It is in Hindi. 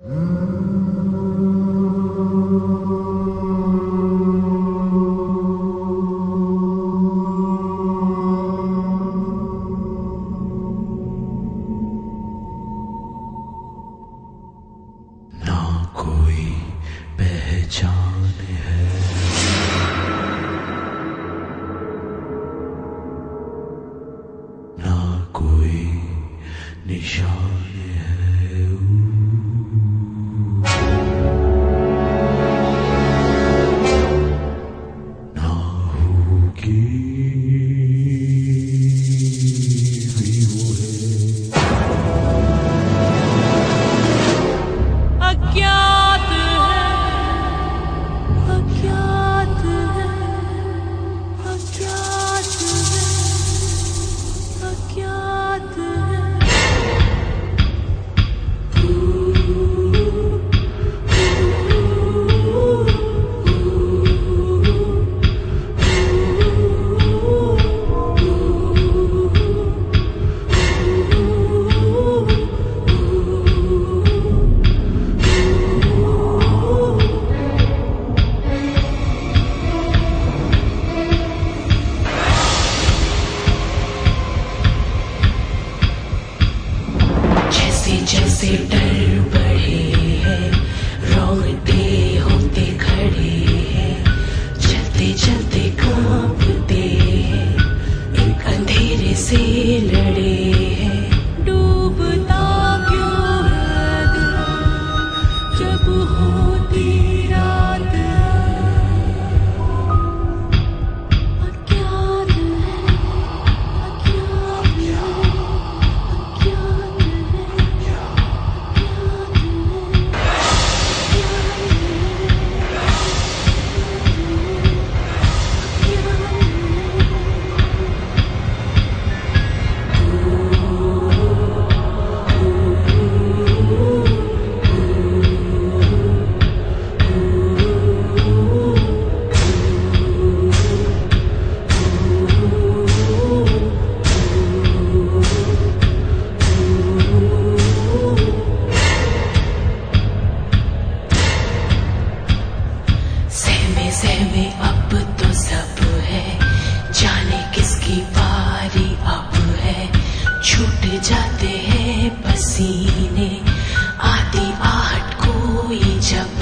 जैसे डर बढ़े हैं, रोंगटे होते खड़े हैं, चलते चलते कांपते हैं, एक अंधेरे से लड़े हैं। डूबता क्यों है दिल जब होती रात, अज्ञात है, अज्ञात है, अज्ञात सहमे अब तो सब है, जाने किसकी बारी अब है। छूट जाते हैं पसीने, आती आहट कोई जब